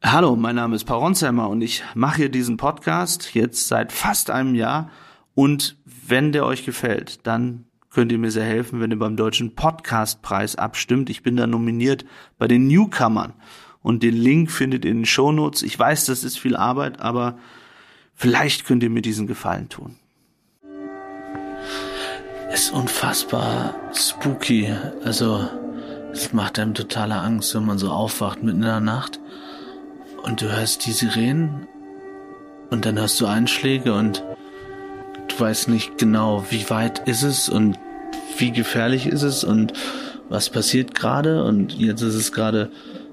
Hallo, mein Name ist Paul Ronsheimer und ich mache hier diesen Podcast jetzt seit fast einem Jahr. Und wenn der euch gefällt, dann könnt ihr mir sehr helfen, wenn ihr beim Deutschen Podcastpreis abstimmt. Ich bin da nominiert bei den Newcomern und den Link findet ihr in den Shownotes. Ich weiß, das ist viel Arbeit, aber vielleicht könnt ihr mir diesen Gefallen tun. Es ist unfassbar spooky. Also es macht einem totale Angst, wenn man so aufwacht mitten in der Nacht und du hörst die Sirenen und dann hörst du Einschläge und du weißt nicht genau, wie weit ist es und wie gefährlich ist es was passiert gerade. Und jetzt ist es gerade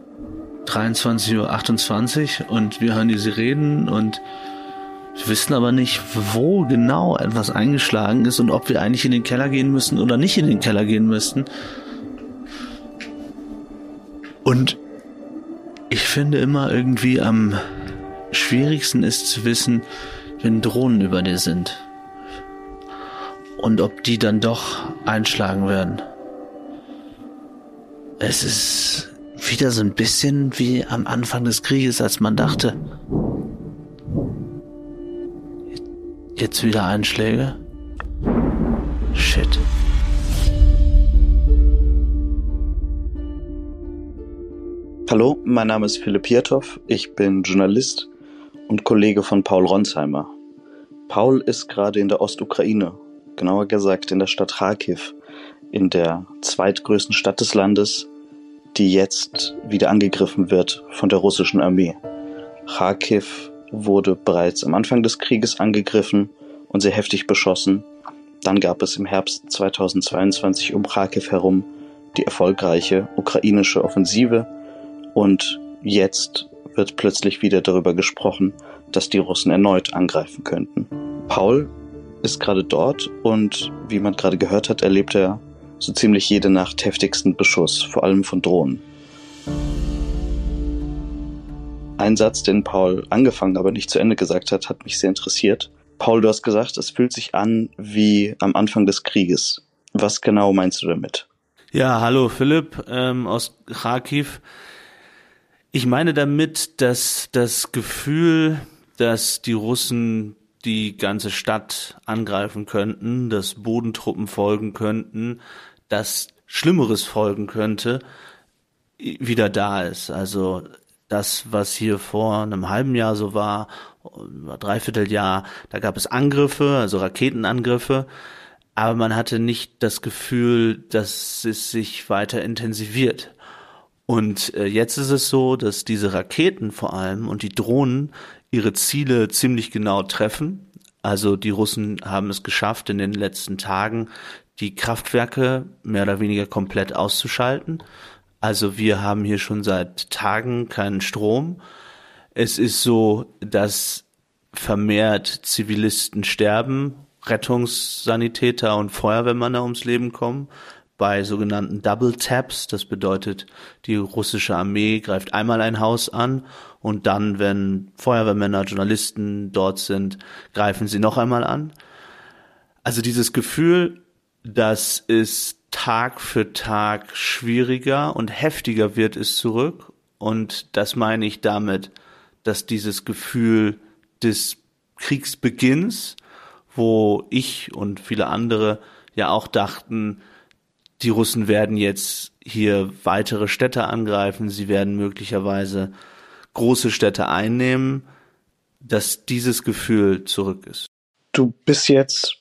23:28 Uhr und wir hören die Sirenen und wir wissen aber nicht, wo genau etwas eingeschlagen ist und ob wir eigentlich in den Keller gehen müssen oder nicht in den Keller gehen müssten. Und ich finde immer irgendwie am schwierigsten ist zu wissen, wenn Drohnen über dir sind. Und ob die dann doch einschlagen werden. Es ist wieder so ein bisschen wie am Anfang des Krieges, als man dachte, jetzt wieder Einschläge? Shit. Hallo, mein Name ist Philipp Hirthoff, ich bin Journalist und Kollege von Paul Ronsheimer. Paul ist gerade in der Ostukraine, genauer gesagt in der Stadt Charkiw, in der zweitgrößten Stadt des Landes, die jetzt wieder angegriffen wird von der russischen Armee. Charkiw wurde bereits am Anfang des Krieges angegriffen und sehr heftig beschossen. Dann gab es im Herbst 2022 um Charkiw herum die erfolgreiche ukrainische Offensive und jetzt wird plötzlich wieder darüber gesprochen, dass die Russen erneut angreifen könnten. Paul ist gerade dort und wie man gerade gehört hat, erlebt er so ziemlich jede Nacht heftigsten Beschuss, vor allem von Drohnen. Ein Satz, den Paul angefangen, aber nicht zu Ende gesagt hat, hat mich sehr interessiert. Paul, du hast gesagt, es fühlt sich an wie am Anfang des Krieges. Was genau meinst du damit? Ja, hallo Philipp aus Charkiw. Ich meine damit, dass das Gefühl, dass die Russen die ganze Stadt angreifen könnten, dass Bodentruppen folgen könnten, dass Schlimmeres folgen könnte, wieder da ist. Also das, was hier vor einem halben Jahr so war, Dreivierteljahr, da gab es Angriffe, also Raketenangriffe, aber man hatte nicht das Gefühl, dass es sich weiter intensiviert. Und jetzt ist es so, dass diese Raketen vor allem und die Drohnen ihre Ziele ziemlich genau treffen. Also die Russen haben es geschafft, in den letzten Tagen die Kraftwerke mehr oder weniger komplett auszuschalten. Also wir haben hier schon seit Tagen keinen Strom. Es ist so, dass vermehrt Zivilisten sterben, Rettungssanitäter und Feuerwehrmänner ums Leben kommen bei sogenannten Double Taps. Das bedeutet, die russische Armee greift einmal ein Haus an und dann, wenn Feuerwehrmänner, Journalisten dort sind, greifen sie noch einmal an. Also dieses Gefühl, dass es Tag für Tag schwieriger und heftiger wird, ist zurück. Und das meine ich damit, dass dieses Gefühl des Kriegsbeginns, wo ich und viele andere ja auch dachten, die Russen werden jetzt hier weitere Städte angreifen, sie werden möglicherweise große Städte einnehmen, dass dieses Gefühl zurück ist. Du bist jetzt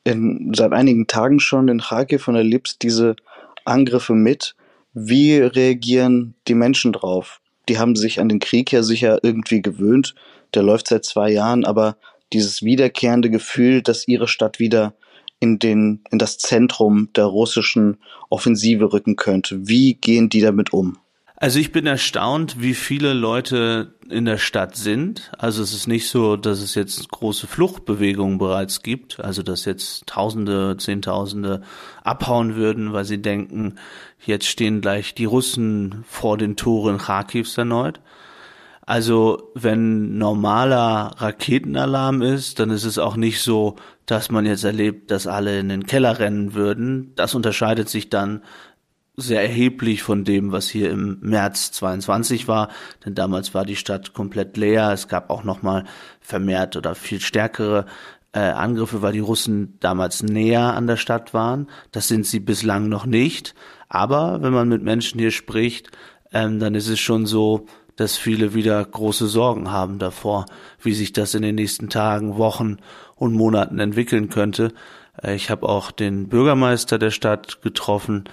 seit einigen Tagen schon in Charkiw und erlebst diese Angriffe mit. Wie reagieren die Menschen drauf? Die haben sich an den Krieg ja sicher irgendwie gewöhnt. Der läuft seit 2 Jahren, aber dieses wiederkehrende Gefühl, dass ihre Stadt wieder in das Zentrum der russischen Offensive rücken könnte. Wie gehen die damit um? Also ich bin erstaunt, wie viele Leute in der Stadt sind. Also es ist nicht so, dass es jetzt große Fluchtbewegungen bereits gibt, also dass jetzt Tausende, Zehntausende abhauen würden, weil sie denken, jetzt stehen gleich die Russen vor den Toren Charkiws erneut. Also wenn normaler Raketenalarm ist, dann ist es auch nicht so, dass man jetzt erlebt, dass alle in den Keller rennen würden. Das unterscheidet sich dann sehr erheblich von dem, was hier im März 22 war, denn damals war die Stadt komplett leer. Es gab auch nochmal vermehrt oder viel stärkere Angriffe, weil die Russen damals näher an der Stadt waren. Das sind sie bislang noch nicht. Aber wenn man mit Menschen hier spricht, dann ist es schon so, dass viele wieder große Sorgen haben davor, wie sich das in den nächsten Tagen, Wochen und Monaten entwickeln könnte. Ich habe auch den Bürgermeister der Stadt getroffen,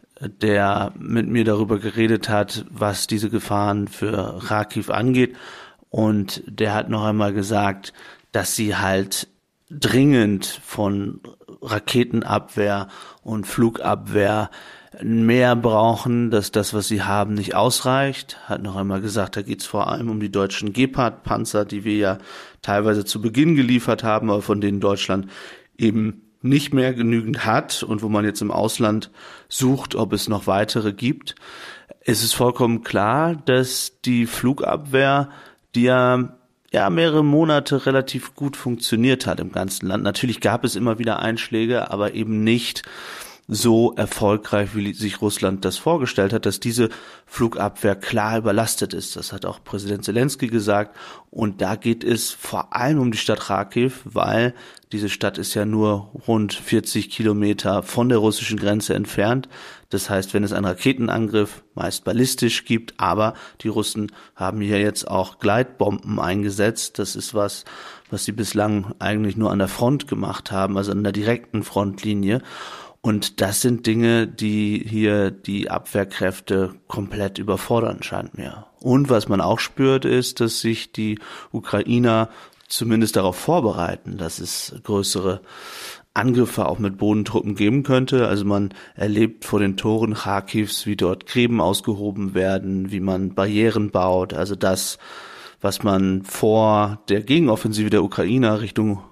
der mit mir darüber geredet hat, was diese Gefahren für Kharkiv angeht. Und der hat noch einmal gesagt, dass sie halt dringend von Raketenabwehr und Flugabwehr mehr brauchen, dass das, was sie haben, nicht ausreicht. Hat noch einmal gesagt, da geht es vor allem um die deutschen Gepard-Panzer, die wir ja teilweise zu Beginn geliefert haben, aber von denen Deutschland eben nicht mehr genügend hat und wo man jetzt im Ausland sucht, ob es noch weitere gibt. Es ist vollkommen klar, dass die Flugabwehr, die ja mehrere Monate relativ gut funktioniert hat im ganzen Land. Natürlich gab es immer wieder Einschläge, aber eben nicht so erfolgreich, wie sich Russland das vorgestellt hat, dass diese Flugabwehr klar überlastet ist. Das hat auch Präsident Zelensky gesagt. Und da geht es vor allem um die Stadt Kharkiv, weil diese Stadt ist ja nur rund 40 Kilometer von der russischen Grenze entfernt. Das heißt, wenn es einen Raketenangriff, meist ballistisch gibt, aber die Russen haben hier jetzt auch Gleitbomben eingesetzt. Das ist was sie bislang eigentlich nur an der Front gemacht haben, also an der direkten Frontlinie. Und das sind Dinge, die hier die Abwehrkräfte komplett überfordern, scheint mir. Und was man auch spürt, ist, dass sich die Ukrainer zumindest darauf vorbereiten, dass es größere Angriffe auch mit Bodentruppen geben könnte. Also man erlebt vor den Toren Kharkivs, wie dort Gräben ausgehoben werden, wie man Barrieren baut. Also das, was man vor der Gegenoffensive der Ukrainer Richtung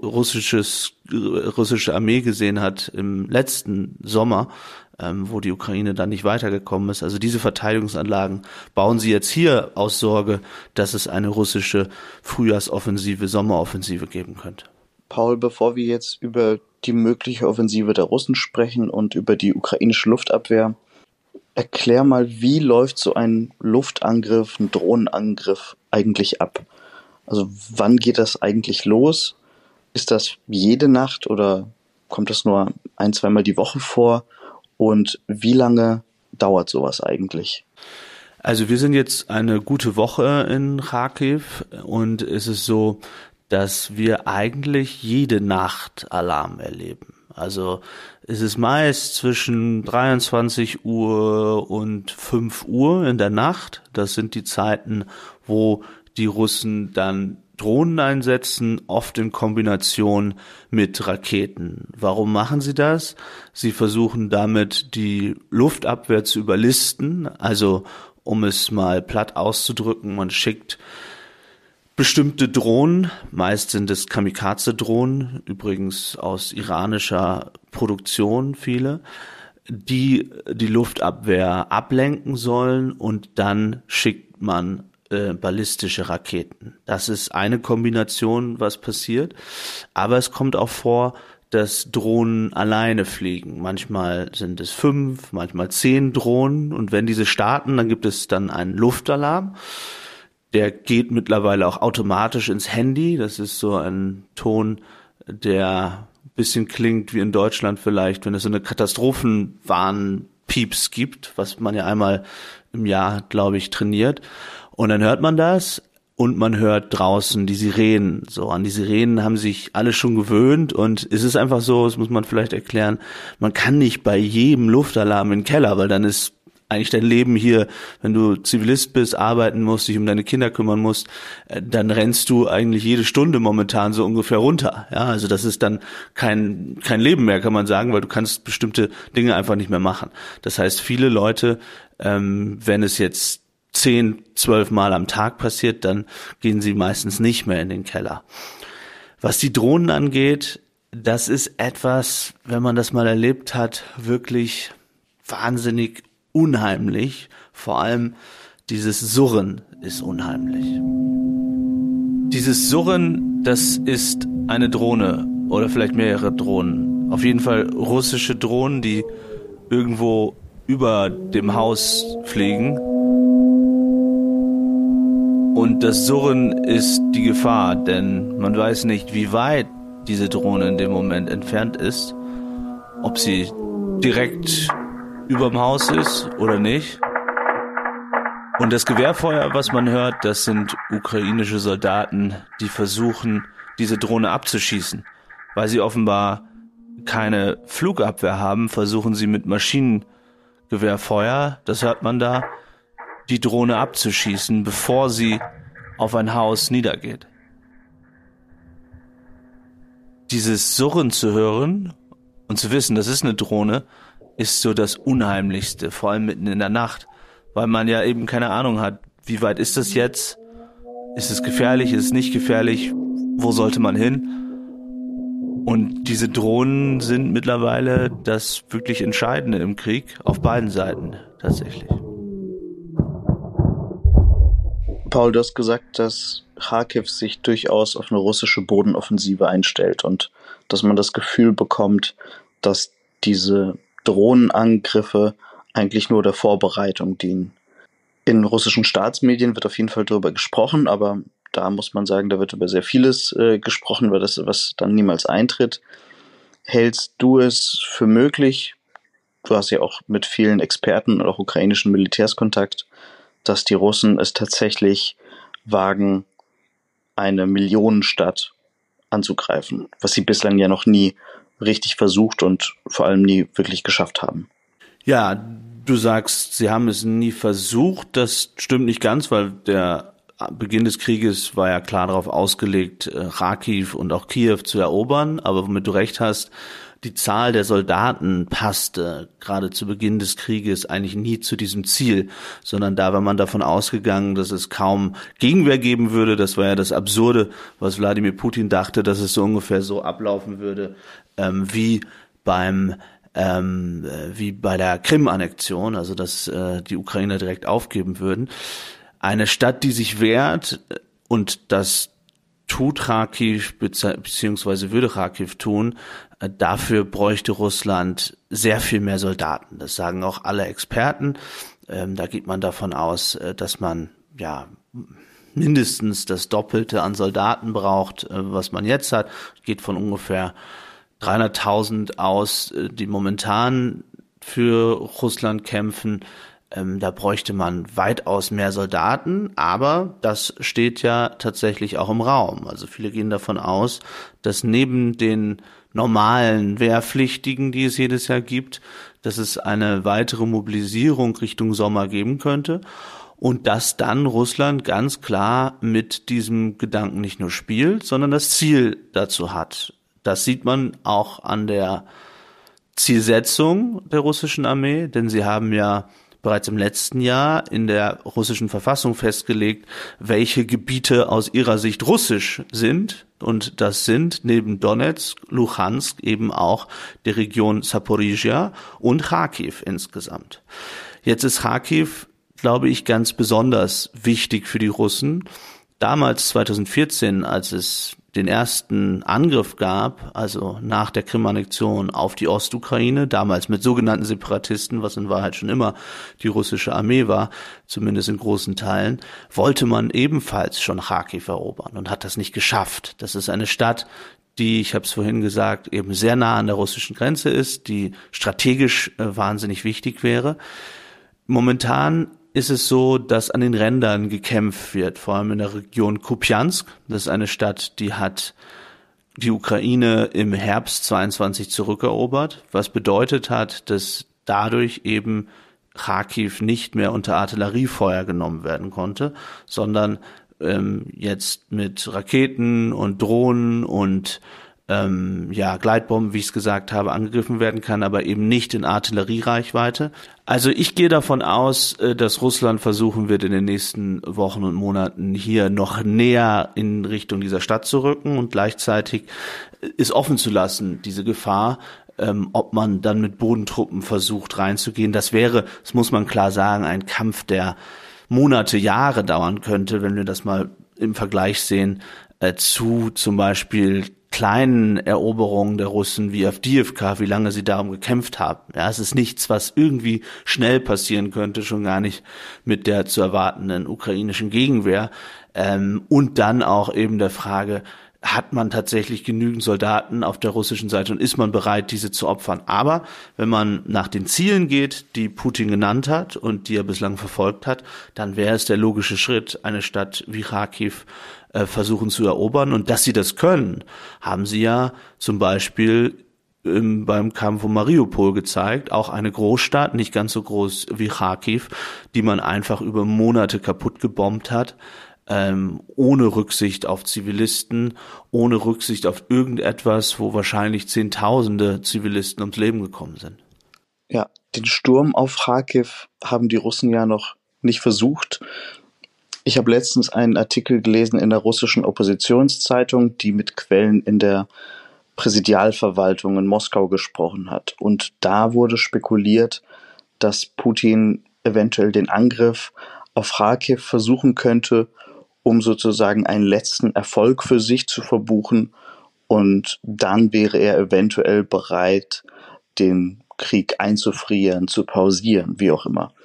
russische Armee gesehen hat im letzten Sommer, wo die Ukraine dann nicht weitergekommen ist. Also diese Verteidigungsanlagen bauen sie jetzt hier aus Sorge, dass es eine russische Frühjahrsoffensive, Sommeroffensive geben könnte. Paul, bevor wir jetzt über die mögliche Offensive der Russen sprechen und über die ukrainische Luftabwehr, erklär mal, wie läuft so ein Luftangriff, ein Drohnenangriff eigentlich ab? Also wann geht das eigentlich los? Ist das jede Nacht oder kommt das nur 1-2 Mal die Woche vor? Und wie lange dauert sowas eigentlich? Also wir sind jetzt eine gute Woche in Kharkiv und es ist so, dass wir eigentlich jede Nacht Alarm erleben. Also es ist meist zwischen 23 Uhr und 5 Uhr in der Nacht. Das sind die Zeiten, wo die Russen dann Drohnen einsetzen, oft in Kombination mit Raketen. Warum machen sie das? Sie versuchen damit die Luftabwehr zu überlisten, also um es mal platt auszudrücken, man schickt bestimmte Drohnen, meist sind es Kamikaze-Drohnen, übrigens aus iranischer Produktion viele, die die Luftabwehr ablenken sollen und dann schickt man ballistische Raketen. Das ist eine Kombination, was passiert. Aber es kommt auch vor, dass Drohnen alleine fliegen. Manchmal sind es 5, manchmal 10 Drohnen. Und wenn diese starten, dann gibt es dann einen Luftalarm. Der geht mittlerweile auch automatisch ins Handy. Das ist so ein Ton, der ein bisschen klingt wie in Deutschland vielleicht, wenn es so eine Katastrophenwarn-Pieps gibt, was man ja einmal im Jahr, glaube ich, trainiert. Und dann hört man das und man hört draußen die Sirenen. So, an die Sirenen haben sich alle schon gewöhnt und es ist einfach so, das muss man vielleicht erklären, man kann nicht bei jedem Luftalarm in den Keller, weil dann ist eigentlich dein Leben hier, wenn du Zivilist bist, arbeiten musst, dich um deine Kinder kümmern musst, dann rennst du eigentlich jede Stunde momentan so ungefähr runter. Ja, also das ist dann kein Leben mehr, kann man sagen, weil du kannst bestimmte Dinge einfach nicht mehr machen. Das heißt, viele Leute, wenn es jetzt 10, 12 Mal am Tag passiert, dann gehen sie meistens nicht mehr in den Keller. Was die Drohnen angeht, das ist etwas, wenn man das mal erlebt hat, wirklich wahnsinnig unheimlich. Vor allem dieses Surren ist unheimlich. Dieses Surren, das ist eine Drohne oder vielleicht mehrere Drohnen. Auf jeden Fall russische Drohnen, die irgendwo über dem Haus fliegen. Und das Surren ist die Gefahr, denn man weiß nicht, wie weit diese Drohne in dem Moment entfernt ist, ob sie direkt überm Haus ist oder nicht. Und das Gewehrfeuer, was man hört, das sind ukrainische Soldaten, die versuchen, diese Drohne abzuschießen. Weil sie offenbar keine Flugabwehr haben, versuchen sie mit Maschinengewehrfeuer, das hört man da, die Drohne abzuschießen, bevor sie auf ein Haus niedergeht. Dieses Surren zu hören und zu wissen, das ist eine Drohne, ist so das Unheimlichste, vor allem mitten in der Nacht, weil man ja eben keine Ahnung hat, wie weit ist das jetzt? Ist es gefährlich? Ist es nicht gefährlich? Wo sollte man hin? Und diese Drohnen sind mittlerweile das wirklich Entscheidende im Krieg, auf beiden Seiten tatsächlich. Paul, du hast gesagt, dass Charkiw sich durchaus auf eine russische Bodenoffensive einstellt und dass man das Gefühl bekommt, dass diese Drohnenangriffe eigentlich nur der Vorbereitung dienen. In russischen Staatsmedien wird auf jeden Fall darüber gesprochen, aber da muss man sagen, da wird über sehr vieles gesprochen, über das, was dann niemals eintritt. Hältst du es für möglich, du hast ja auch mit vielen Experten und auch ukrainischen Militärs Kontakt, dass die Russen es tatsächlich wagen, eine Millionenstadt anzugreifen, was sie bislang ja noch nie richtig versucht und vor allem nie wirklich geschafft haben? Ja, du sagst, sie haben es nie versucht. Das stimmt nicht ganz, weil der Beginn des Krieges war ja klar darauf ausgelegt, Charkiw und auch Kiew zu erobern. Aber womit du recht hast, die Zahl der Soldaten passte gerade zu Beginn des Krieges eigentlich nie zu diesem Ziel, sondern da war man davon ausgegangen, dass es kaum Gegenwehr geben würde. Das war ja das Absurde, was Wladimir Putin dachte, dass es so ungefähr so ablaufen würde, wie bei der Krim-Annexion, also dass die Ukrainer direkt aufgeben würden. Eine Stadt, die sich wehrt, und das tut Charkiw beziehungsweise würde Charkiw tun, dafür bräuchte Russland sehr viel mehr Soldaten. Das sagen auch alle Experten. Da geht man davon aus, dass man ja mindestens das Doppelte an Soldaten braucht, was man jetzt hat. Geht von ungefähr 300.000 aus, die momentan für Russland kämpfen. Da bräuchte man weitaus mehr Soldaten, aber das steht ja tatsächlich auch im Raum. Also viele gehen davon aus, dass neben den normalen Wehrpflichtigen, die es jedes Jahr gibt, dass es eine weitere Mobilisierung Richtung Sommer geben könnte und dass dann Russland ganz klar mit diesem Gedanken nicht nur spielt, sondern das Ziel dazu hat. Das sieht man auch an der Zielsetzung der russischen Armee, denn sie haben ja bereits im letzten Jahr in der russischen Verfassung festgelegt, welche Gebiete aus ihrer Sicht russisch sind. Und das sind neben Donetsk, Luhansk eben auch die Region Saporizhia und Charkiw insgesamt. Jetzt ist Charkiw, glaube ich, ganz besonders wichtig für die Russen. Damals 2014, als es den ersten Angriff gab, also nach der Krim-Annexion auf die Ostukraine, damals mit sogenannten Separatisten, was in Wahrheit schon immer die russische Armee war, zumindest in großen Teilen, wollte man ebenfalls schon Charkiw erobern und hat das nicht geschafft. Das ist eine Stadt, die, ich habe es vorhin gesagt, eben sehr nah an der russischen Grenze ist, die strategisch wahnsinnig wichtig wäre. Momentan ist es so, dass an den Rändern gekämpft wird, vor allem in der Region Kupiansk. Das ist eine Stadt, die hat die Ukraine im Herbst 22 zurückerobert, was bedeutet hat, dass dadurch eben Charkiw nicht mehr unter Artilleriefeuer genommen werden konnte, sondern jetzt mit Raketen und Drohnen und Gleitbomben, wie ich es gesagt habe, angegriffen werden kann, aber eben nicht in Artilleriereichweite. Also ich gehe davon aus, dass Russland versuchen wird, in den nächsten Wochen und Monaten hier noch näher in Richtung dieser Stadt zu rücken und gleichzeitig ist offen zu lassen, diese Gefahr, ob man dann mit Bodentruppen versucht reinzugehen. Das wäre, das muss man klar sagen, ein Kampf, der Monate, Jahre dauern könnte, wenn wir das mal im Vergleich sehen zu zum Beispiel kleinen Eroberungen der Russen wie Awdijiwka, wie lange sie darum gekämpft haben. Ja, es ist nichts, was irgendwie schnell passieren könnte, schon gar nicht mit der zu erwartenden ukrainischen Gegenwehr. Und dann auch eben der Frage, hat man tatsächlich genügend Soldaten auf der russischen Seite und ist man bereit, diese zu opfern? Aber wenn man nach den Zielen geht, die Putin genannt hat und die er bislang verfolgt hat, dann wäre es der logische Schritt, eine Stadt wie Kharkiv versuchen zu erobern. Und dass sie das können, haben sie ja zum Beispiel beim Kampf um Mariupol gezeigt. Auch eine Großstadt, nicht ganz so groß wie Kharkiv, die man einfach über Monate kaputt gebombt hat. Ohne Rücksicht auf Zivilisten, ohne Rücksicht auf irgendetwas, wo wahrscheinlich Zehntausende Zivilisten ums Leben gekommen sind. Ja, den Sturm auf Kharkiv haben die Russen ja noch nicht versucht. Ich habe letztens einen Artikel gelesen in der russischen Oppositionszeitung, die mit Quellen in der Präsidialverwaltung in Moskau gesprochen hat. Und da wurde spekuliert, dass Putin eventuell den Angriff auf Kharkiv versuchen könnte, um sozusagen einen letzten Erfolg für sich zu verbuchen. Und dann wäre er eventuell bereit, den Krieg einzufrieren, zu pausieren, wie auch immer.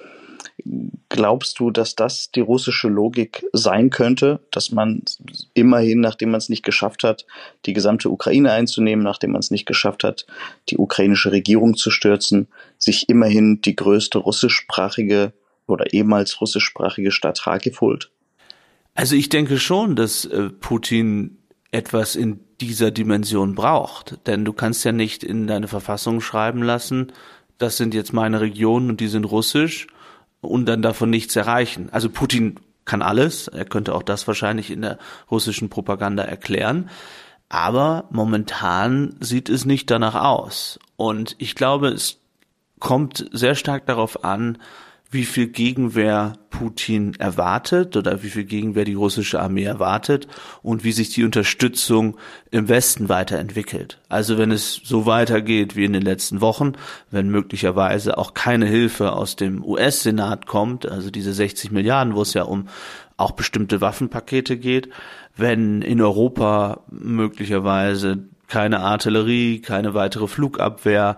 Glaubst du, dass das die russische Logik sein könnte, dass man immerhin, nachdem man es nicht geschafft hat, die gesamte Ukraine einzunehmen, nachdem man es nicht geschafft hat, die ukrainische Regierung zu stürzen, sich immerhin die größte russischsprachige oder ehemals russischsprachige Stadt Kharkiv holt? Also ich denke schon, dass Putin etwas in dieser Dimension braucht. Denn du kannst ja nicht in deine Verfassung schreiben lassen, das sind jetzt meine Regionen und die sind russisch und dann davon nichts erreichen. Also Putin kann alles, er könnte auch das wahrscheinlich in der russischen Propaganda erklären, aber momentan sieht es nicht danach aus. Und ich glaube, es kommt sehr stark darauf an, wie viel Gegenwehr Putin erwartet oder wie viel Gegenwehr die russische Armee erwartet und wie sich die Unterstützung im Westen weiterentwickelt. Also wenn es so weitergeht wie in den letzten Wochen, wenn möglicherweise auch keine Hilfe aus dem US-Senat kommt, also diese 60 Milliarden, wo es ja um auch bestimmte Waffenpakete geht, wenn in Europa möglicherweise keine Artillerie, keine weitere Flugabwehr,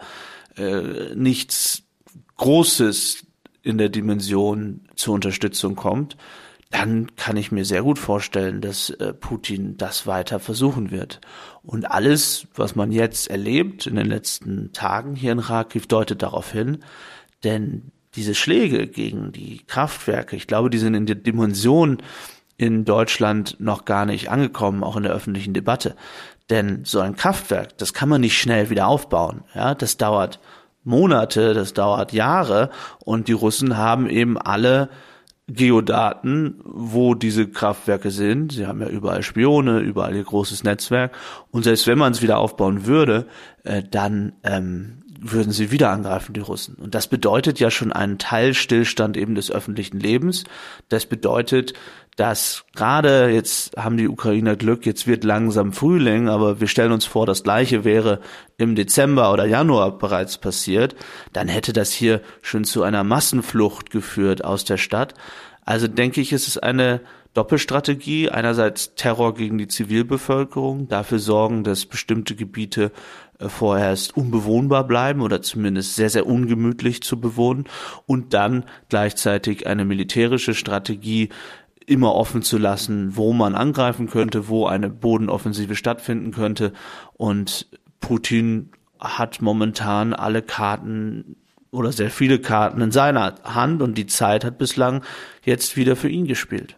nichts Großes in der Dimension zur Unterstützung kommt, dann kann ich mir sehr gut vorstellen, dass Putin das weiter versuchen wird. Und alles, was man jetzt erlebt in den letzten Tagen hier in Kharkiv, deutet darauf hin, denn diese Schläge gegen die Kraftwerke, ich glaube, die sind in der Dimension in Deutschland noch gar nicht angekommen, auch in der öffentlichen Debatte. Denn so ein Kraftwerk, das kann man nicht schnell wieder aufbauen. Ja, das dauert Monate, das dauert Jahre und die Russen haben eben alle Geodaten, wo diese Kraftwerke sind. Sie haben ja überall Spione, überall ihr großes Netzwerk und selbst wenn man es wieder aufbauen würde, dann würden sie wieder angreifen, die Russen. Und das bedeutet ja schon einen Teilstillstand eben des öffentlichen Lebens. Das bedeutet, dass gerade jetzt haben die Ukrainer Glück, jetzt wird langsam Frühling, aber wir stellen uns vor, das Gleiche wäre im Dezember oder Januar bereits passiert, dann hätte das hier schon zu einer Massenflucht geführt aus der Stadt. Also denke ich, es ist eine Doppelstrategie, einerseits Terror gegen die Zivilbevölkerung, dafür sorgen, dass bestimmte Gebiete vorerst unbewohnbar bleiben oder zumindest sehr, sehr ungemütlich zu bewohnen und dann gleichzeitig eine militärische Strategie, immer offen zu lassen, wo man angreifen könnte, wo eine Bodenoffensive stattfinden könnte. Und Putin hat momentan alle Karten oder sehr viele Karten in seiner Hand und die Zeit hat bislang jetzt wieder für ihn gespielt.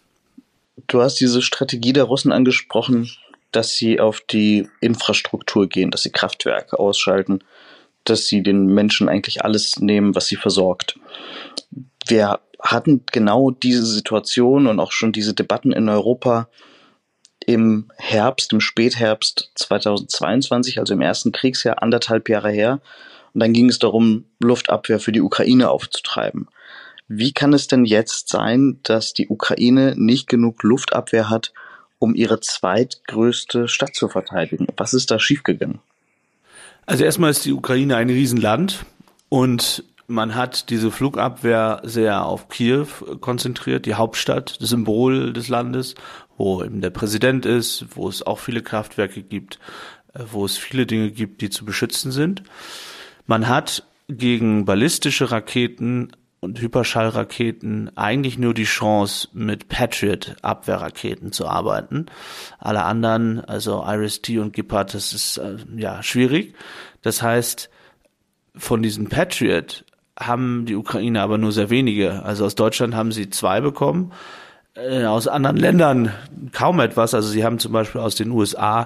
Du hast diese Strategie der Russen angesprochen, dass sie auf die Infrastruktur gehen, dass sie Kraftwerke ausschalten, dass sie den Menschen eigentlich alles nehmen, was sie versorgt. Wir hatten genau diese Situation und auch schon diese Debatten in Europa im Spätherbst 2022, also im ersten Kriegsjahr, 1,5 Jahre her. Und dann ging es darum, Luftabwehr für die Ukraine aufzutreiben. Wie kann es denn jetzt sein, dass die Ukraine nicht genug Luftabwehr hat, um ihre zweitgrößte Stadt zu verteidigen? Was ist da schiefgegangen? Also erstmal ist die Ukraine ein Riesenland und Man hat diese Flugabwehr sehr auf Kiew konzentriert, die Hauptstadt, das Symbol des Landes, wo eben der Präsident ist, wo es auch viele Kraftwerke gibt, wo es viele Dinge gibt, die zu beschützen sind. Man hat gegen ballistische Raketen und Hyperschallraketen eigentlich nur die Chance, mit Patriot-Abwehrraketen zu arbeiten. Alle anderen, also Iris-T und Gepard, das ist schwierig. Das heißt, von diesen Patriot haben die Ukrainer aber nur sehr wenige. Also aus Deutschland haben sie 2 bekommen, aus anderen Ländern kaum etwas. Also sie haben zum Beispiel aus den USA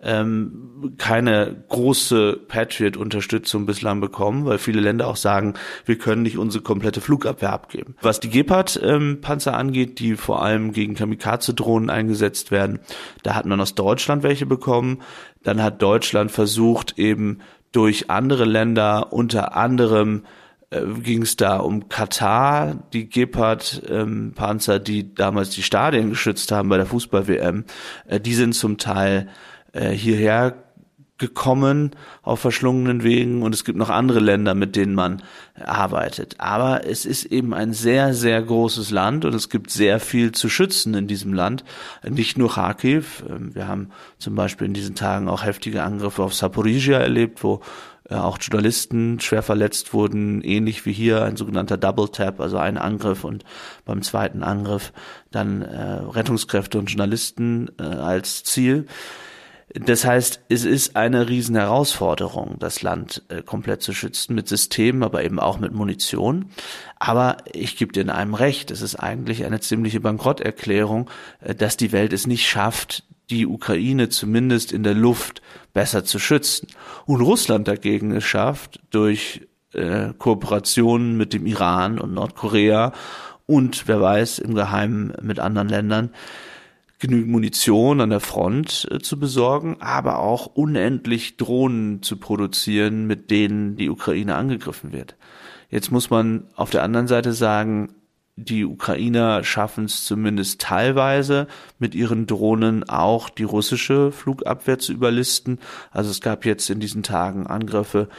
keine große Patriot-Unterstützung bislang bekommen, weil viele Länder auch sagen, wir können nicht unsere komplette Flugabwehr abgeben. Was die Gepard-Panzer angeht, die vor allem gegen Kamikaze-Drohnen eingesetzt werden, da hat man aus Deutschland welche bekommen. Dann hat Deutschland versucht, eben durch andere Länder, unter anderem ging es da um Katar, die Gepard-Panzer, die damals die Stadien geschützt haben bei der Fußball-WM, die sind zum Teil hierher gekommen auf verschlungenen Wegen, und es gibt noch andere Länder, mit denen man arbeitet. Aber es ist eben ein sehr, sehr großes Land und es gibt sehr viel zu schützen in diesem Land. Nicht nur Kharkiv. Wir haben zum Beispiel in diesen Tagen auch heftige Angriffe auf Saporizhia erlebt, wo auch Journalisten schwer verletzt wurden, ähnlich wie hier ein sogenannter Double Tap, also ein Angriff und beim zweiten Angriff dann Rettungskräfte und Journalisten als Ziel. Das heißt, es ist eine riesen Herausforderung, das Land komplett zu schützen, mit Systemen, aber eben auch mit Munition. Aber ich gebe dir in einem recht, es ist eigentlich eine ziemliche Bankrotterklärung, dass die Welt es nicht schafft, die Ukraine zumindest in der Luft besser zu schützen. Und Russland dagegen es schafft, durch Kooperationen mit dem Iran und Nordkorea und, wer weiß, im Geheimen mit anderen Ländern, genügend Munition an der Front zu besorgen, aber auch unendlich Drohnen zu produzieren, mit denen die Ukraine angegriffen wird. Jetzt muss man auf der anderen Seite sagen, die Ukrainer schaffen es zumindest teilweise, mit ihren Drohnen auch die russische Flugabwehr zu überlisten. Also es gab jetzt in diesen Tagen Angriffe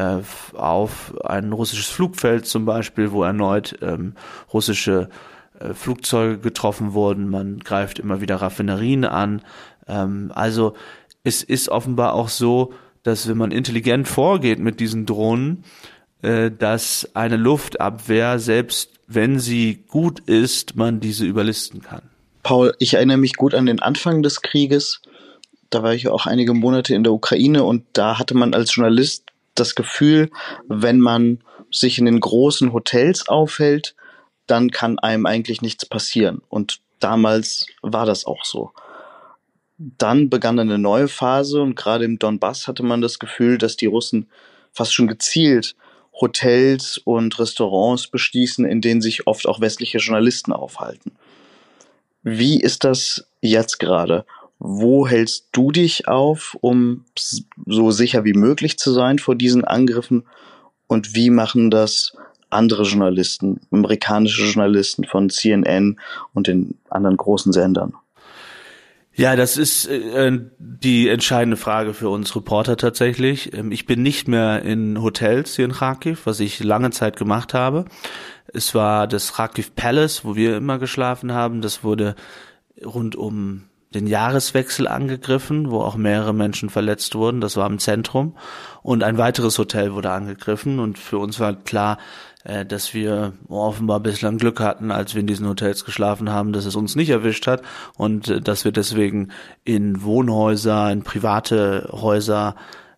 auf ein russisches Flugfeld zum Beispiel, wo erneut russische Flugzeuge getroffen wurden. Man greift immer wieder Raffinerien an. Also es ist offenbar auch so, dass wenn man intelligent vorgeht mit diesen Drohnen, dass eine Luftabwehr, selbst wenn sie gut ist, man diese überlisten kann. Paul, ich erinnere mich gut an den Anfang des Krieges. Da war ich ja auch einige Monate in der Ukraine und da hatte man als Journalist das Gefühl, wenn man sich in den großen Hotels aufhält, dann kann einem eigentlich nichts passieren. Und damals war das auch so. Dann begann eine neue Phase und gerade im Donbass hatte man das Gefühl, dass die Russen fast schon gezielt Hotels und Restaurants bestießen, in denen sich oft auch westliche Journalisten aufhalten. Wie ist das jetzt gerade? Wo hältst du dich auf, um so sicher wie möglich zu sein vor diesen Angriffen? Und wie machen das andere Journalisten, amerikanische Journalisten von CNN und den anderen großen Sendern? Ja, das ist die entscheidende Frage für uns Reporter tatsächlich. Ich bin nicht mehr in Hotels hier in Kharkiv, was ich lange Zeit gemacht habe. Es war das Kharkiv Palace, wo wir immer geschlafen haben. Das wurde rund um den Jahreswechsel angegriffen, wo auch mehrere Menschen verletzt wurden. Das war im Zentrum. Und ein weiteres Hotel wurde angegriffen. Und für uns war klar, dass wir offenbar bislang Glück hatten, als wir in diesen Hotels geschlafen haben, dass es uns nicht erwischt hat und dass wir deswegen in Wohnhäuser, in private Häuser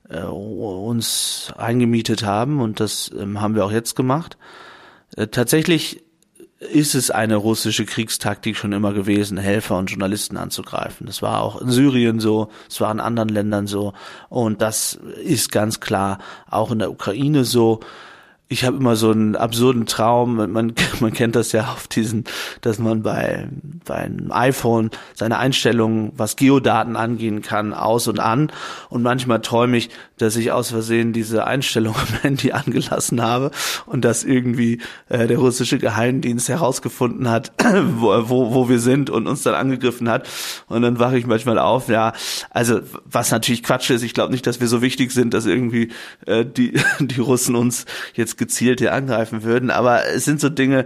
uns eingemietet haben, und das haben wir auch jetzt gemacht. Tatsächlich ist es eine russische Kriegstaktik schon immer gewesen, Helfer und Journalisten anzugreifen. Das war auch in Syrien so, es war in anderen Ländern so, und das ist ganz klar auch in der Ukraine so. Ich habe immer so einen absurden Traum, man kennt das ja auf diesen, dass man bei einem iPhone seine Einstellungen, was Geodaten angehen kann, aus und an. Und manchmal träume ich, dass ich aus Versehen diese Einstellung am Handy angelassen habe und dass irgendwie der russische Geheimdienst herausgefunden hat, wo wir sind und uns dann angegriffen hat. Und dann wache ich manchmal auf, ja, also was natürlich Quatsch ist, ich glaube nicht, dass wir so wichtig sind, dass irgendwie die Russen uns jetzt gezielt hier angreifen würden, aber es sind so Dinge,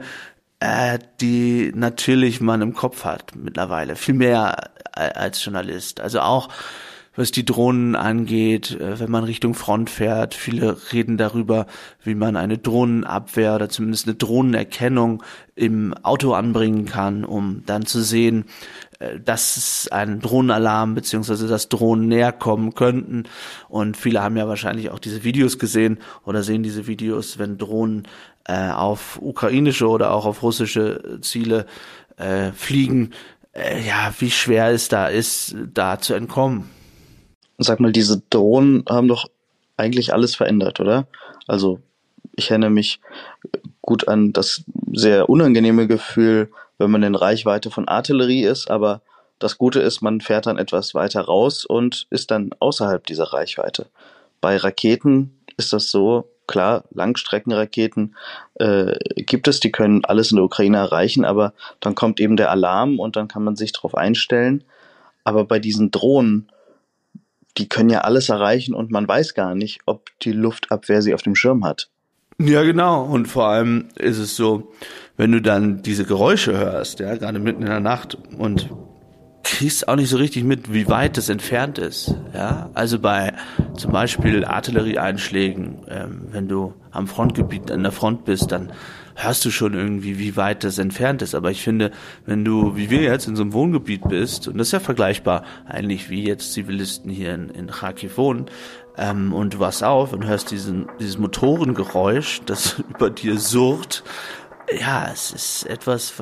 die natürlich man im Kopf hat mittlerweile, viel mehr als Journalist. Also auch was die Drohnen angeht, wenn man Richtung Front fährt. Viele reden darüber, wie man eine Drohnenabwehr oder zumindest eine Drohnenerkennung im Auto anbringen kann, um dann zu sehen, dass es ein Drohnenalarm beziehungsweise dass Drohnen näher kommen könnten. Und viele haben ja wahrscheinlich auch diese Videos gesehen oder sehen diese Videos, wenn Drohnen auf ukrainische oder auch auf russische Ziele fliegen, wie schwer es da ist, da zu entkommen. Sag mal, diese Drohnen haben doch eigentlich alles verändert, oder? Also ich erinnere mich gut an das sehr unangenehme Gefühl, wenn man in Reichweite von Artillerie ist, aber das Gute ist, man fährt dann etwas weiter raus und ist dann außerhalb dieser Reichweite. Bei Raketen ist das so, klar, Langstreckenraketen gibt es, die können alles in der Ukraine erreichen, aber dann kommt eben der Alarm und dann kann man sich darauf einstellen. Aber bei diesen Drohnen, die können ja alles erreichen und man weiß gar nicht, ob die Luftabwehr sie auf dem Schirm hat. Ja, genau. Und vor allem ist es so, wenn du dann diese Geräusche hörst, ja, gerade mitten in der Nacht und kriegst auch nicht so richtig mit, wie weit es entfernt ist. Ja, also bei zum Beispiel Artillerieeinschlägen, wenn du am Frontgebiet, an der Front bist, dann hörst du schon irgendwie, wie weit das entfernt ist. Aber ich finde, wenn du, wie wir jetzt, in so einem Wohngebiet bist, und das ist ja vergleichbar eigentlich wie jetzt Zivilisten hier in Kharkiv wohnen, und du wachst auf und hörst dieses Motorengeräusch, das über dir surrt, ja, es ist etwas,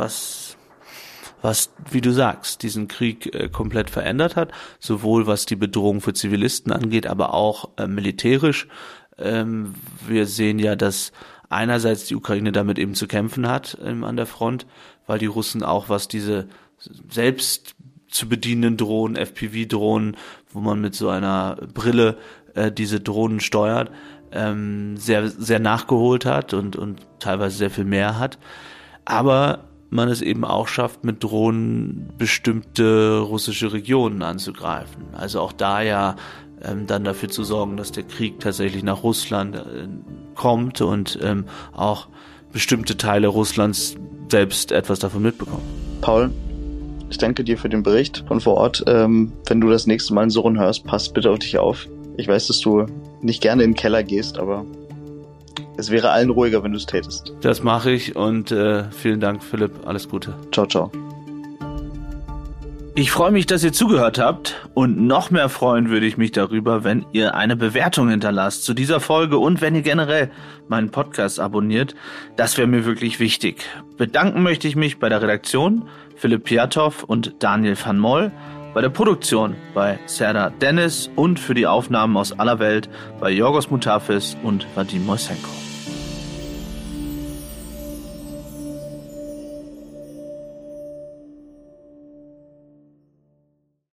was, wie du sagst, diesen Krieg komplett verändert hat, sowohl was die Bedrohung für Zivilisten angeht, aber auch militärisch. Wir sehen ja, dass einerseits die Ukraine damit eben zu kämpfen hat an der Front, weil die Russen auch, was diese selbst zu bedienenden Drohnen, FPV-Drohnen, wo man mit so einer Brille diese Drohnen steuert, sehr, sehr nachgeholt hat und teilweise sehr viel mehr hat. Aber man es eben auch schafft, mit Drohnen bestimmte russische Regionen anzugreifen. Also auch da ja dann dafür zu sorgen, dass der Krieg tatsächlich nach Russland kommt und auch bestimmte Teile Russlands selbst etwas davon mitbekommen. Paul, ich danke dir für den Bericht von vor Ort. Wenn du das nächste Mal einen Surren hörst, passt bitte auf dich auf. Ich weiß, dass du nicht gerne in den Keller gehst, aber es wäre allen ruhiger, wenn du es tätest. Das mache ich und vielen Dank, Philipp. Alles Gute. Ciao, ciao. Ich freue mich, dass ihr zugehört habt und noch mehr freuen würde ich mich darüber, wenn ihr eine Bewertung hinterlasst zu dieser Folge und wenn ihr generell meinen Podcast abonniert. Das wäre mir wirklich wichtig. Bedanken möchte ich mich bei der Redaktion, Philipp Piatow und Daniel van Moll, bei der Produktion bei Serdar Dennis und für die Aufnahmen aus aller Welt bei Yorgos Moutafis und Vadim Moisenko.